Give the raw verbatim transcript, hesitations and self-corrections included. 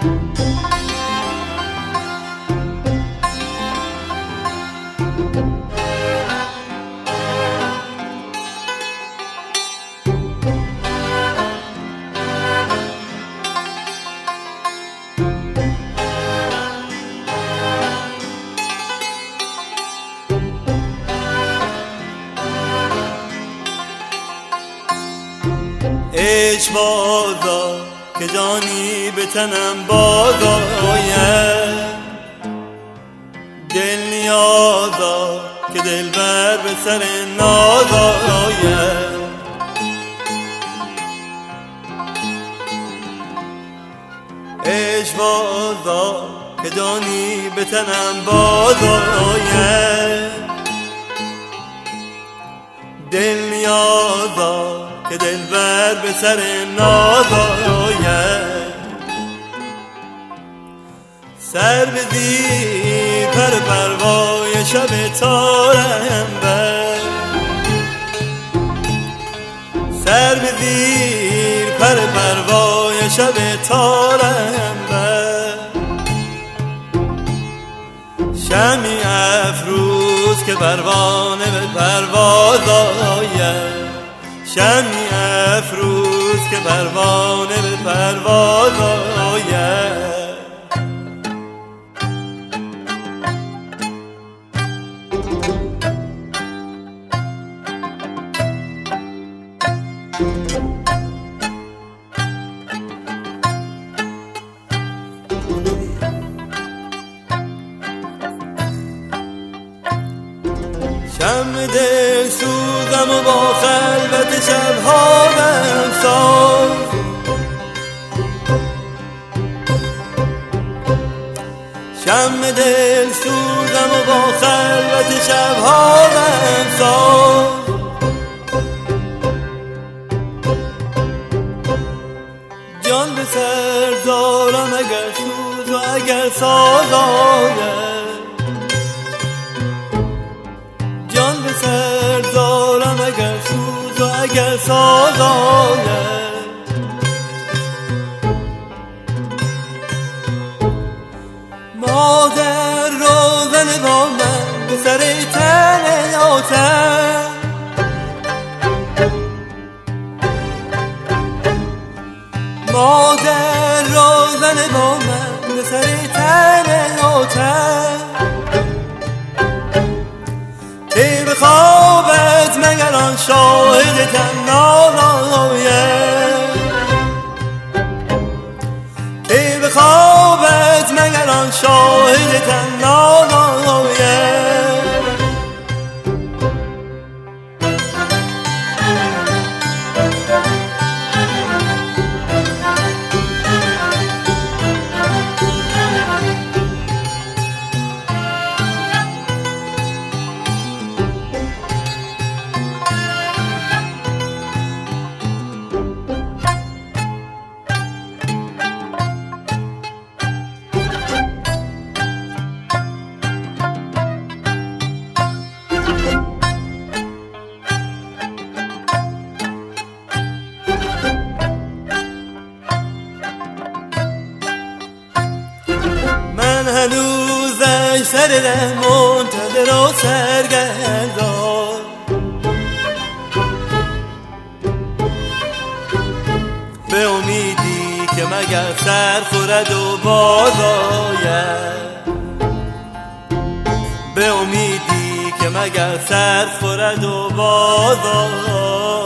عشق بازا که جانی به تنم باز آید، دل نیازا که دل بر به سر ناز آید. عشق بازا که جانی به تنم باز آید، دل نیازا که دل بر به سر ناز آید. سر به زیر پر پروای شب تارم بر، سر به زیر پر پروای شب تارم بر. شمی افروز که پروانه به پرواز آید، شمی افروز که پروانه به پرواز آید. شم دل سوزم و با خلوت شبها بمساز، شم دل سوزم و با خلوت شبها بمساز. جان به سر دارم اگر سوز و اگر ساز آید، جان به سر دارم اگر سوز و اگر ساز آید. مادر روزن با من به سر تن آتش، مادر روزن با من به سر تن آتش. ای به خوابت مگر آن شاهد تنها آید، ای به خوابت مگر آن شاهد تنها آید. هنوزش سر ره منتظر و سرگردان، به امیدی که مگر سر خورد و باز آید، به امیدی که مگر سر خورد و باز آید.